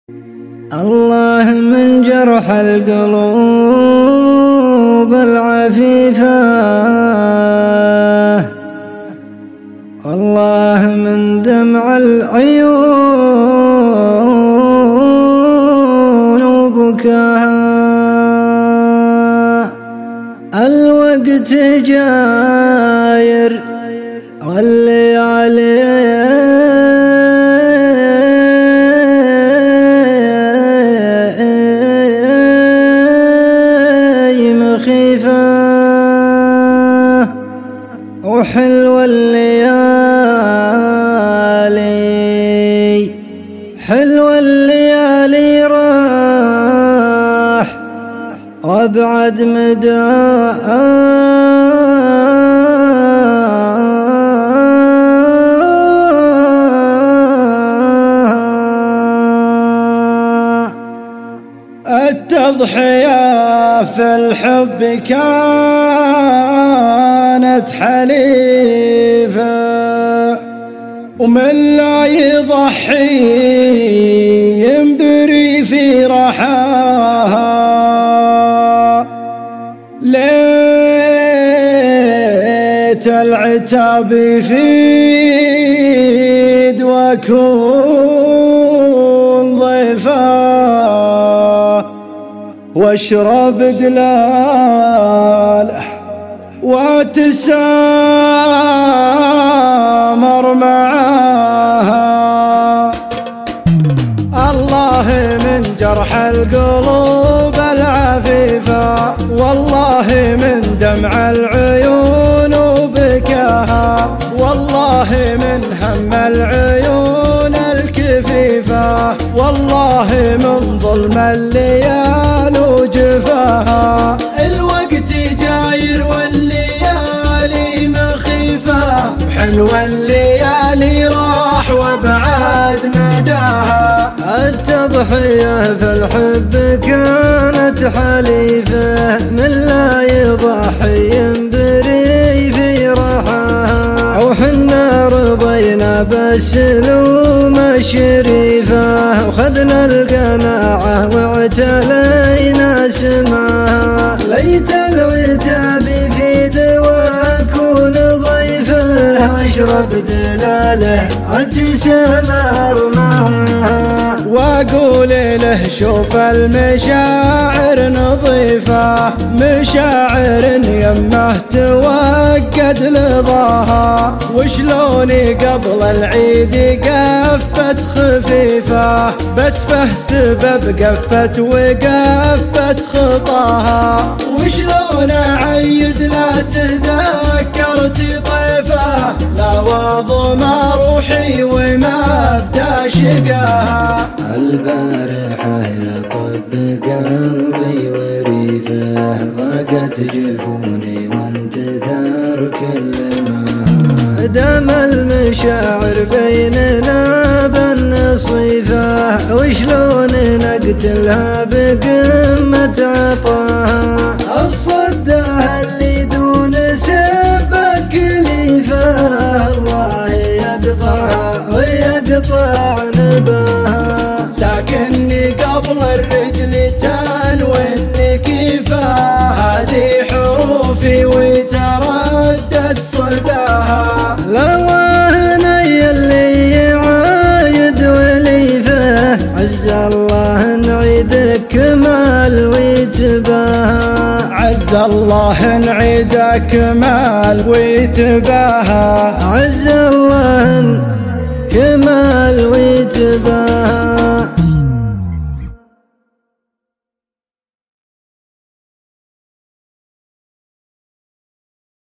الله من جرح القلوب العفيفة، والله من دمع العيون وبكاها. الوقت جاير والليالي مخيفة، وحلوة الليالي، حلوة الليالي راح وابعد مداها. التضحية في الحب كانت حليفة، ومن لا يضحي ينبري في رحاها. ليت العتاب يفيد واكون ضيفا، واشرب دلاله وتسامر معاها. الله من جرح القلوب العفيفة، والله من دمع العيون وبكاها، والله من هم العيون الكفيفة، والله من ظلم الليال وجفاها. الوقت جاير والليالي مخيفة، حلوة الليالي راح وابعد مداها. التضحية في الحب كانت حليفة، من لا يضحي ينبري في رحاها. وحنا رضينا بالسلوم الشريفة، وخذنا القناعة واعتلينا سماها. ليت العتاب في دواكون ضيفه، واشرب دلاله وتسامر معها. واقول له شوف المشاعر نظيفة، مشاعر يمه توقد لظاها. وشلوني قبل العيد قفت خفيفة، بتفه سبب قفت وقفت خطاها. وشلون اعيد لا تذكرت طيفه، لا وضم روحي وما ابدا شقاها. البارحة يطب قلبي وريفه، ضاقت جفوني وانتثر كل ما. دام المشاعر بيننا بالنصيفة، وشلون نقتلها بقمة عطاها. الصدها اللي دون سبك كليفة، الله يقطعها ويقطع نباها. لكني قبل الرجل تنوي النكيفة، هذه حروفي وتردد صداها. لو هني اللي يعايد وليفه، عز الله نعيدك كمال ويتباها. عز الله نعيدك كمال ويتباها. عز الله كمال ويتباها.